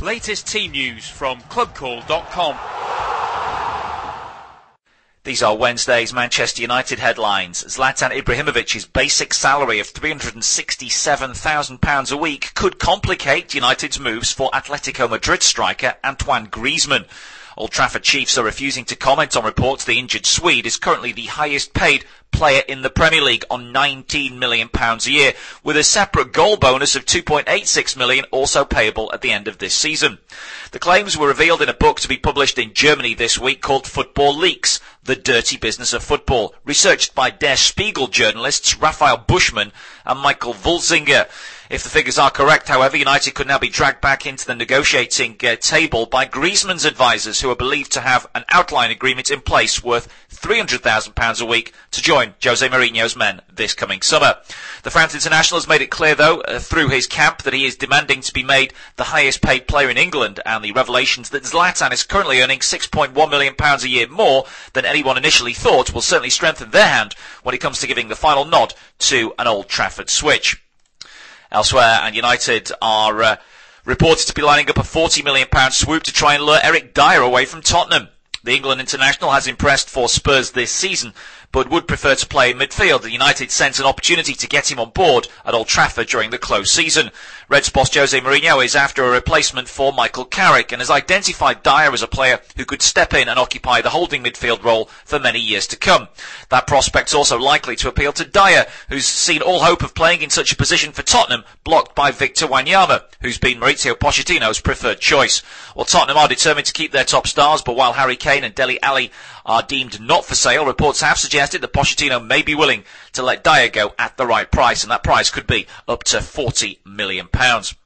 Latest team news from clubcall.com. These are Wednesday's Manchester United headlines. Zlatan Ibrahimovic's basic salary of £367,000 a week could complicate United's moves for Atletico Madrid striker Antoine Griezmann. Old Trafford Chiefs are refusing to comment on reports the injured Swede is currently the highest paid player in the Premier League on £19 million a year, with a separate goal bonus of £2.86 million also payable at the end of this season. The claims were revealed in a book to be published in Germany this week called Football Leaks, The Dirty Business of Football, researched by Der Spiegel journalists Raphael Buschmann and Michael Wulzinger. If the figures are correct, however, United could now be dragged back into the negotiating table by Griezmann's advisors, who are believed to have an outline agreement in place worth £300,000 a week to join Jose Mourinho's men this coming summer. The France international has made it clear, though, through his camp, that he is demanding to be made the highest paid player in England, and the revelations that Zlatan is currently earning £6.1 million a year more than anyone initially thought will certainly strengthen their hand when it comes to giving the final nod to an Old Trafford switch. Elsewhere, and United are reported to be lining up a £40 million swoop to try and lure Eric Dyer away from Tottenham. The England international has impressed for Spurs this season, but would prefer to play in midfield, and United sent an opportunity to get him on board at Old Trafford during the close season. Reds boss Jose Mourinho is after a replacement for Michael Carrick and has identified Dyer as a player who could step in and occupy the holding midfield role for many years to come. That prospect's also likely to appeal to Dyer, who's seen all hope of playing in such a position for Tottenham blocked by Victor Wanyama, who's been Mauricio Pochettino's preferred choice. Well, Tottenham are determined to keep their top stars, but while Harry Kane and Dele Alli are deemed not for sale, reports have suggested that Pochettino may be willing to let Dyer go at the right price, and that price could be up to £40 million.